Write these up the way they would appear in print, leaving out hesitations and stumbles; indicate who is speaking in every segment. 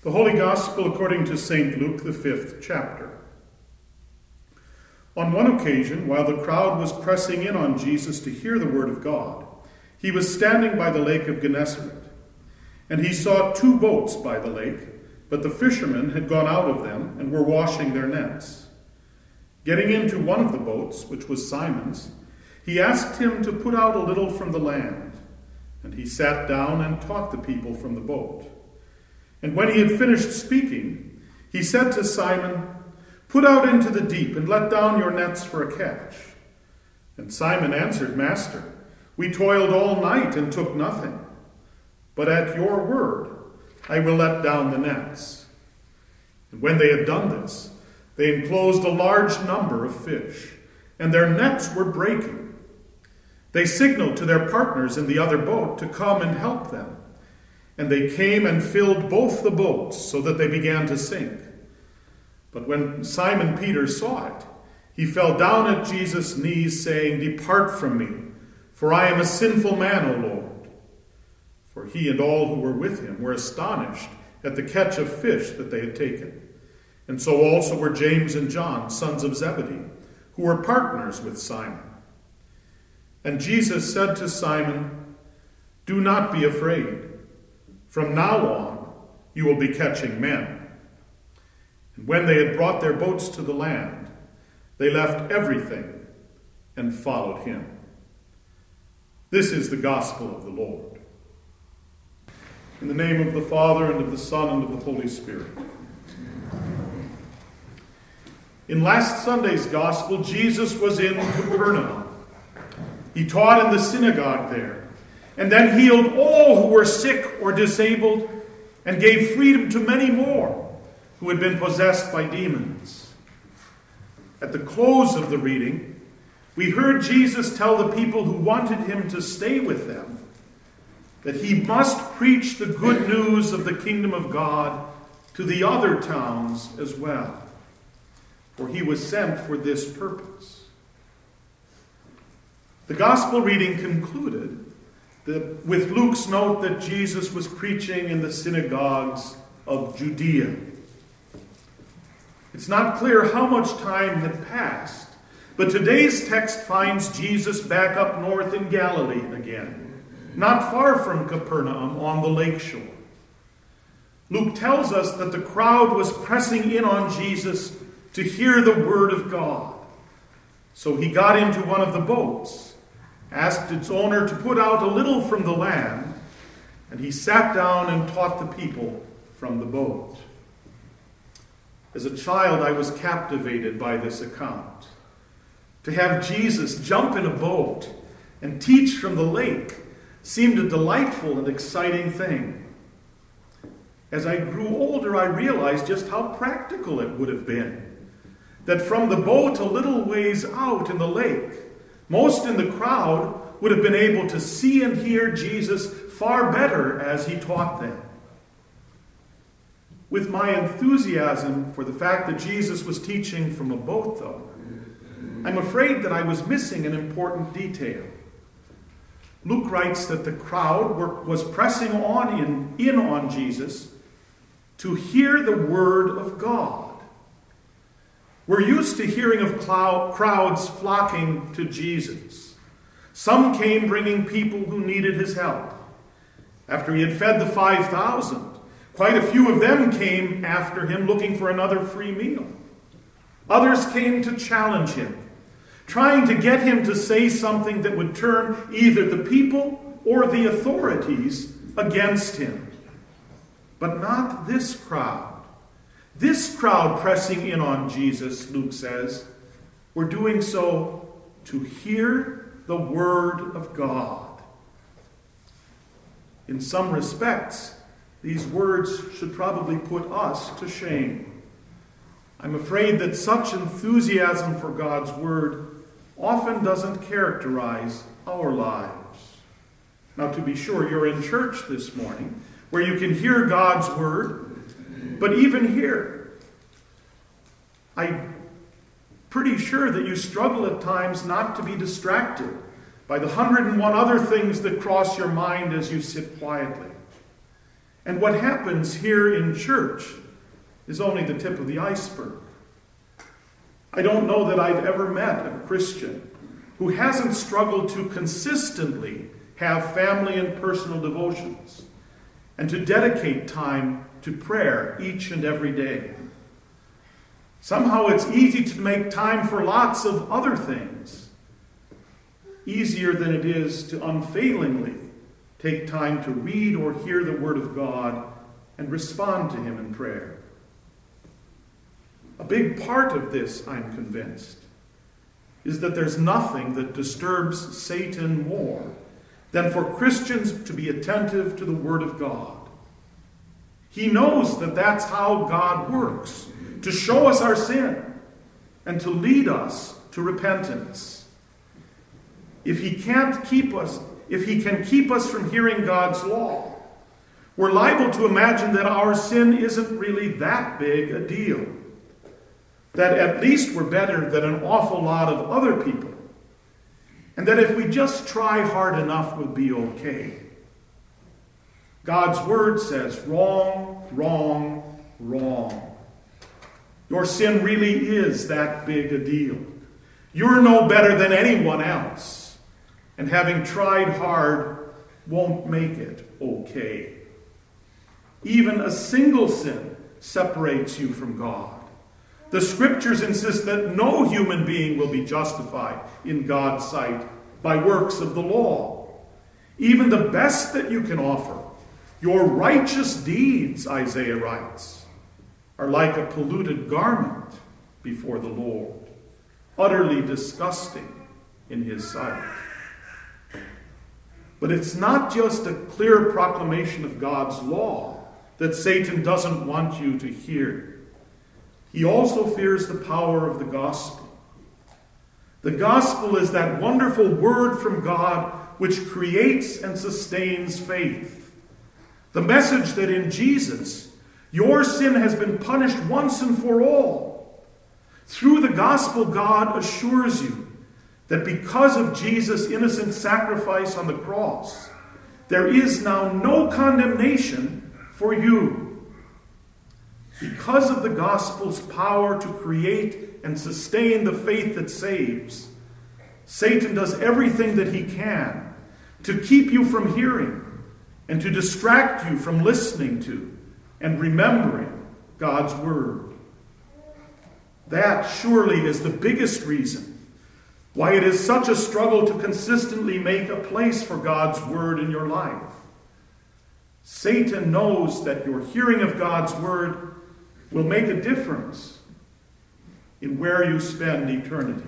Speaker 1: The Holy Gospel according to St. Luke, the 5th chapter. On one occasion, while the crowd was pressing in on Jesus to hear the word of God, he was standing by the lake of Gennesaret. And he saw 2 boats by the lake, but the fishermen had gone out of them and were washing their nets. Getting into one of the boats, which was Simon's, he asked him to put out a little from the land. And he sat down and taught the people from the boat. And when he had finished speaking, he said to Simon, "Put out into the deep and let down your nets for a catch." And Simon answered, "Master, we toiled all night and took nothing. But at your word I will let down the nets." And when they had done this, they enclosed a large number of fish, and their nets were breaking. They signaled to their partners in the other boat to come and help them. And they came and filled both the boats so that they began to sink. But when Simon Peter saw it, he fell down at Jesus' knees, saying, "Depart from me, for I am a sinful man, O Lord." For he and all who were with him were astonished at the catch of fish that they had taken. And so also were James and John, sons of Zebedee, who were partners with Simon. And Jesus said to Simon, "Do not be afraid. From now on, you will be catching men." And when they had brought their boats to the land, they left everything and followed him. This is the gospel of the Lord. In the name of the Father, and of the Son, and of the Holy Spirit. In last Sunday's gospel, Jesus was in Capernaum. He taught in the synagogue there, and then healed all who were sick or disabled, and gave freedom to many more who had been possessed by demons. At the close of the reading, we heard Jesus tell the people who wanted him to stay with them that he must preach the good news of the kingdom of God to the other towns as well, for he was sent for this purpose. The gospel reading concluded with Luke's note that Jesus was preaching in the synagogues of Judea. It's not clear how much time had passed, but today's text finds Jesus back up north in Galilee again, not far from Capernaum on the lakeshore. Luke tells us that the crowd was pressing in on Jesus to hear the word of God. So he got into one of the boats, asked its owner to put out a little from the land, and he sat down and taught the people from the boat. As a child, I was captivated by this account. To have Jesus jump in a boat and teach from the lake seemed a delightful and exciting thing. As I grew older, I realized just how practical it would have been. That from the boat a little ways out in the lake, most in the crowd would have been able to see and hear Jesus far better as he taught them. With my enthusiasm for the fact that Jesus was teaching from a boat, though, I'm afraid that I was missing an important detail. Luke writes that the crowd was pressing in on Jesus to hear the word of God. We're used to hearing of crowds flocking to Jesus. Some came bringing people who needed his help. After he had fed the 5,000, quite a few of them came after him looking for another free meal. Others came to challenge him, trying to get him to say something that would turn either the people or the authorities against him. But not this crowd. This crowd pressing in on Jesus, Luke says, were doing so to hear the word of God. In some respects, these words should probably put us to shame. I'm afraid that such enthusiasm for God's word often doesn't characterize our lives. Now, to be sure, you're in church this morning where you can hear God's word. But even here, I'm pretty sure that you struggle at times not to be distracted by the 101 other things that cross your mind as you sit quietly. And what happens here in church is only the tip of the iceberg. I don't know that I've ever met a Christian who hasn't struggled to consistently have family and personal devotions and to dedicate time to prayer each and every day. Somehow it's easy to make time for lots of other things, easier than it is to unfailingly take time to read or hear the Word of God and respond to Him in prayer. A big part of this, I'm convinced, is that there's nothing that disturbs Satan more than for Christians to be attentive to the Word of God. He knows that that's how God works, to show us our sin and to lead us to repentance. If he can keep us from hearing God's law, we're liable to imagine that our sin isn't really that big a deal, that at least we're better than an awful lot of other people, and that if we just try hard enough, we'll be okay. God's word says, wrong, wrong, wrong. Your sin really is that big a deal. You're no better than anyone else, and having tried hard won't make it okay. Even a single sin separates you from God. The Scriptures insist that no human being will be justified in God's sight by works of the law. Even the best that you can offer, your righteous deeds, Isaiah writes, are like a polluted garment before the Lord, utterly disgusting in His sight. But it's not just a clear proclamation of God's law that Satan doesn't want you to hear. He also fears the power of the gospel. The gospel is that wonderful word from God which creates and sustains faith. The message that in Jesus, your sin has been punished once and for all. Through the gospel, God assures you that because of Jesus' innocent sacrifice on the cross, there is now no condemnation for you. Because of the gospel's power to create and sustain the faith that saves, Satan does everything that he can to keep you from hearing and to distract you from listening to and remembering God's word. That surely is the biggest reason why it is such a struggle to consistently make a place for God's word in your life. Satan knows that your hearing of God's word will make a difference in where you spend eternity.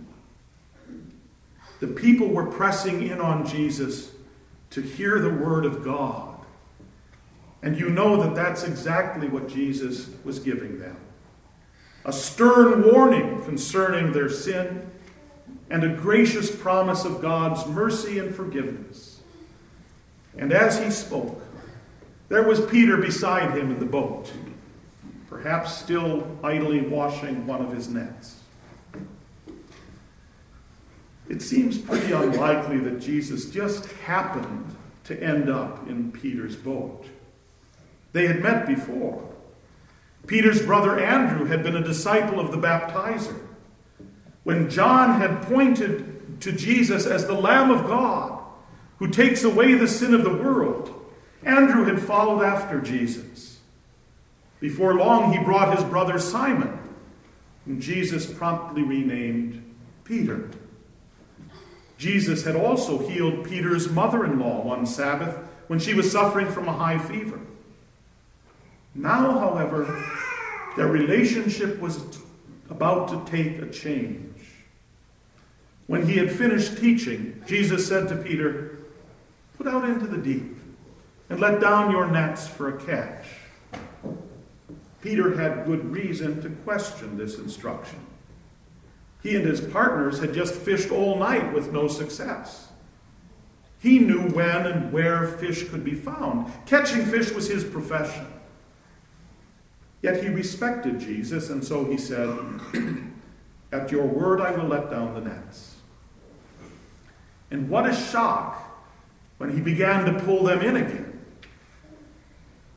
Speaker 1: The people were pressing in on Jesus to hear the word of God. And you know that that's exactly what Jesus was giving them. A stern warning concerning their sin and a gracious promise of God's mercy and forgiveness. And as he spoke, there was Peter beside him in the boat, perhaps still idly washing one of his nets. It seems pretty unlikely that Jesus just happened to end up in Peter's boat. They had met before. Peter's brother Andrew had been a disciple of the baptizer. When John had pointed to Jesus as the Lamb of God who takes away the sin of the world, Andrew had followed after Jesus. Before long, he brought his brother Simon, whom Jesus promptly renamed Peter. Jesus had also healed Peter's mother-in-law one Sabbath when she was suffering from a high fever. Now, however, their relationship was about to take a change. When he had finished teaching, Jesus said to Peter, "Put out into the deep and let down your nets for a catch." Peter had good reason to question this instruction. He and his partners had just fished all night with no success. He knew when and where fish could be found. Catching fish was his profession. Yet he respected Jesus, and so he said, "At your word I will let down the nets." And what a shock when he began to pull them in again.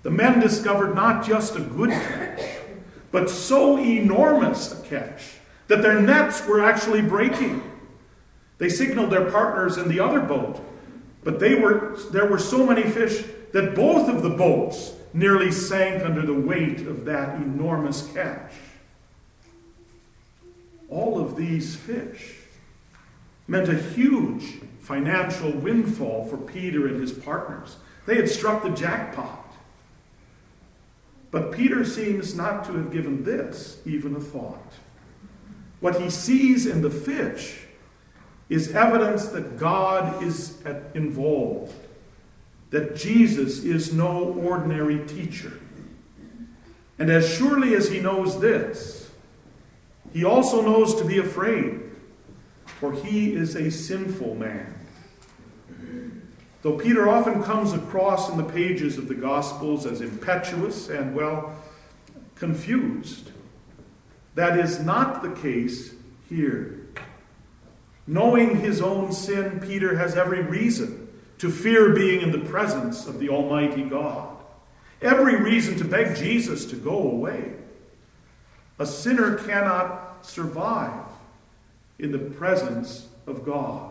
Speaker 1: the men discovered not just a good catch, but so enormous a catch that their nets were actually breaking. They signaled their partners in the other boat, but there were so many fish that both of the boats nearly sank under the weight of that enormous catch. All of these fish meant a huge financial windfall for Peter and his partners. They had struck the jackpot. But Peter seems not to have given this even a thought. What he sees in the fish is evidence that God is involved, that Jesus is no ordinary teacher. And as surely as he knows this, he also knows to be afraid, for he is a sinful man. Though Peter often comes across in the pages of the Gospels as impetuous and, confused, that is not the case here. Knowing his own sin, Peter has every reason to fear being in the presence of the Almighty God. Every reason to beg Jesus to go away. A sinner cannot survive in the presence of God.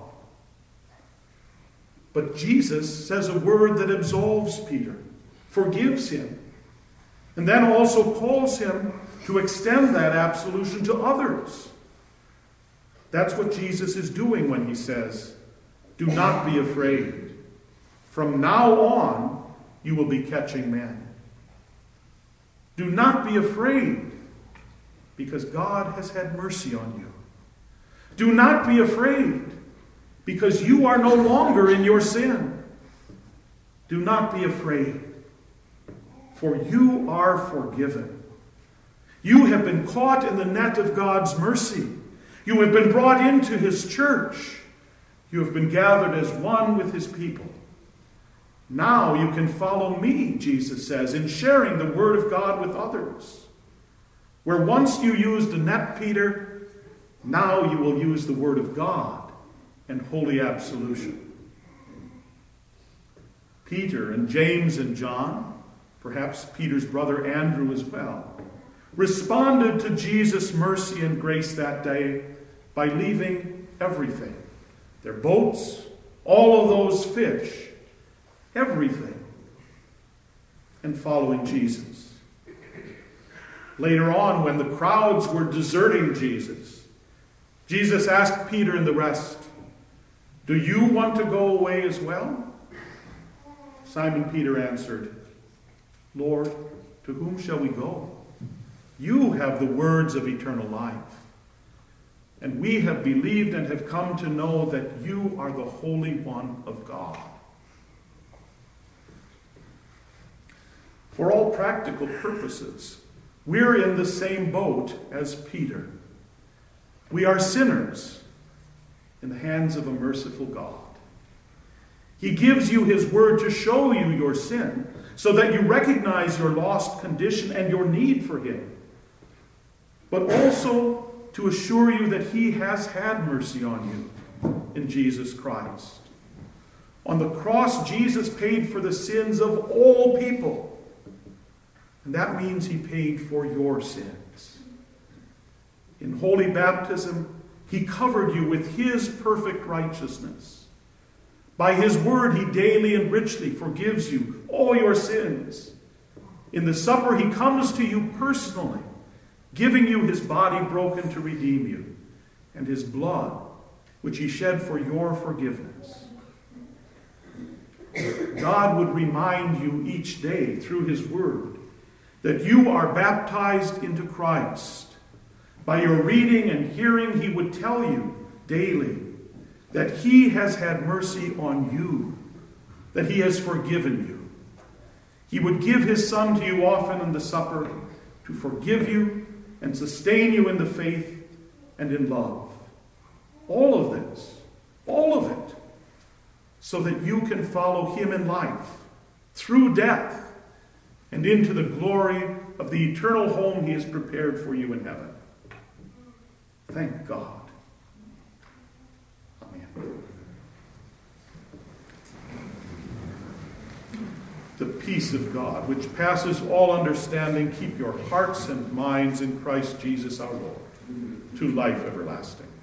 Speaker 1: But Jesus says a word that absolves Peter, forgives him, and then also calls him to extend that absolution to others. That's what Jesus is doing when he says, "Do not be afraid. From now on, you will be catching men." Do not be afraid, because God has had mercy on you. Do not be afraid, because you are no longer in your sin. Do not be afraid, for you are forgiven. You have been caught in the net of God's mercy. You have been brought into his church. You have been gathered as one with his people. Now you can follow me, Jesus says, in sharing the word of God with others. Where once you used a net, Peter, now you will use the word of God and holy absolution. Peter and James and John, perhaps Peter's brother Andrew as well, responded to Jesus' mercy and grace that day by leaving everything. Their boats, all of those fish, everything, and following Jesus. Later on, when the crowds were deserting Jesus, Jesus asked Peter and the rest, "Do you want to go away as well?" Simon Peter answered, "Lord, to whom shall we go? You have the words of eternal life. And we have believed and have come to know that you are the Holy One of God." For all practical purposes, we're in the same boat as Peter. We are sinners in the hands of a merciful God. He gives you his word to show you your sin, so that you recognize your lost condition and your need for him, but also to assure you that he has had mercy on you in Jesus Christ. On the cross, Jesus paid for the sins of all people. And that means he paid for your sins. In holy baptism, he covered you with his perfect righteousness. By his word, he daily and richly forgives you all your sins. In the supper, he comes to you personally, giving you his body broken to redeem you, and his blood, which he shed for your forgiveness. God would remind you each day through his word that you are baptized into Christ. By your reading and hearing, he would tell you daily that he has had mercy on you, that he has forgiven you. He would give his Son to you often in the supper to forgive you and sustain you in the faith and in love. All of this, all of it, so that you can follow him in life, through death, and into the glory of the eternal home he has prepared for you in heaven. Thank God. Amen. the peace of God, which passes all understanding, keep your hearts and minds in Christ Jesus our Lord, to life everlasting.